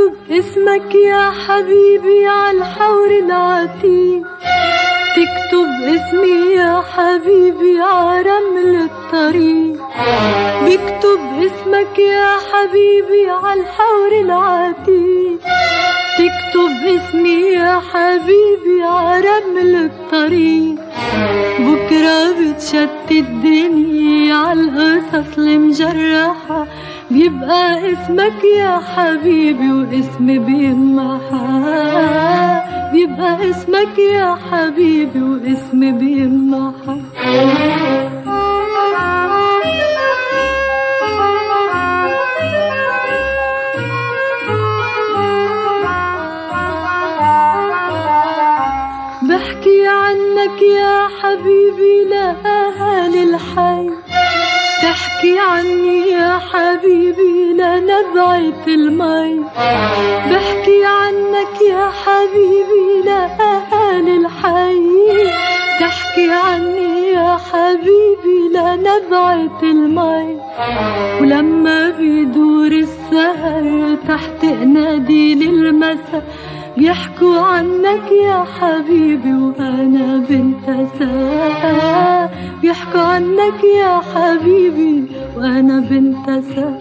بكتب اسمك يا حبيبي عالحور العتيق، تكتب اسمي يا حبيبي عرمل الطريق، بكتب اسمك يا حبيبي عالحور العتيق، تكتب اسمي يا حبيبي عرمل الطريق. بكرة بتشتت الدنيا عالقصص المجرحة، بيبقى اسمك يا حبيبي واسمي بيمحى، بيبقى اسمك يا حبيبي واسمي بيمحى. بحكي عنك يا حبيبي لأهالي الحي، تحكي عني يا حبيبي لنبعة المي، بحكي عنك يا حبيبي لأهالي الحي، تحكي عني يا حبيبي لنبعة المي. ولما بيدور السهر تحت نادي المساء، بيحكوا عنك يا حبيبي وأنا بنت ساعة، بيحكوا عنك يا حبيبي وأنا بنت ساعة.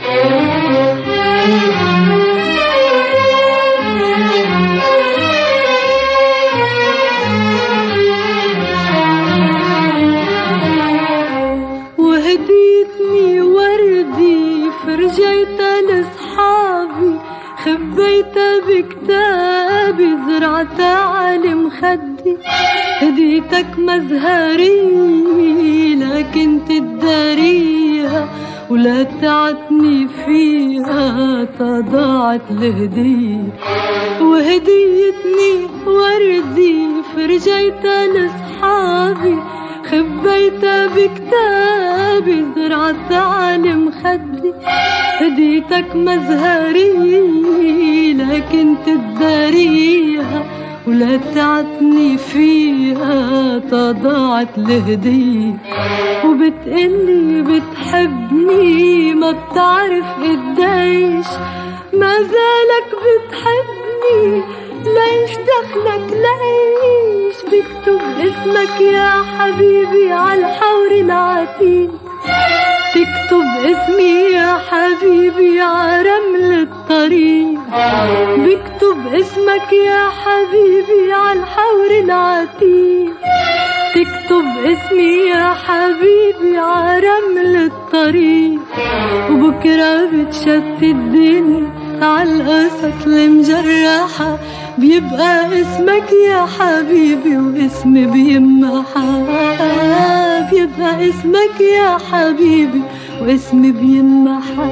وهديتني وردي فرجيتها لصحابي، خبيتها بكتابي زرعتها على مخدي، هديتك مزهري لكن تداريها ولا تعتني فيها تضاعت الهدية. وهديتني وردي فرجيتها لصحابي، خبيتها بكتابي زرعتها على مخدي، هديتك مزهري لكن تداريها ولا تعتني فيها تضاعت الهدية. وبتقلي بتحبني ما بتعرف قديش، ما زالك بتحبني ليش دخلك ليش؟ بكتب اسمك يا حبيبي عالحور العتيق، تكتب اسمي يا حبيبي عرمل الطريق، بكتب اسمك يا حبيبي عالحور العتيق، تكتب اسمي يا حبيبي عرمل الطريق. وبكرة بتشتت الدنيا عالقصص المجرحة، بيبقى اسمك يا حبيبي واسمي بيمحى، بيبقى اسمك يا حبيبي واسمي بيمحى،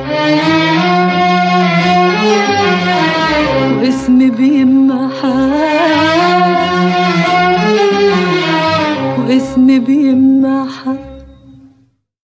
واسمي بيمحى، واسمي بيمحى.